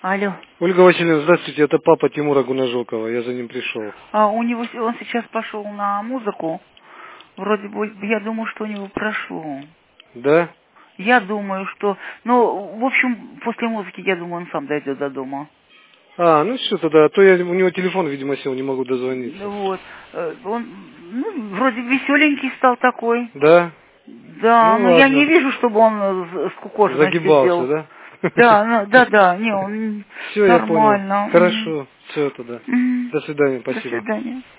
Алло. Ольга Васильевна, здравствуйте, это папа Тимура Гунажокова, я за ним пришел. У него, он сейчас пошел на музыку. Вроде бы, я думаю, что у него прошло. Да? Я думаю, что... Ну, в общем, после музыки, я думаю, он сам дойдет до дома. Ну все тогда, а то у него телефон, видимо, сел, не могу дозвониться. Вот. Он, вроде веселенький стал такой. Да? Да, Ну я не ладно. вижу, чтобы он скукоженно Загибался, сидел. да? Да, не, он Все, я понял. нормально. Хорошо, все тогда. До свидания, До спасибо. свидания.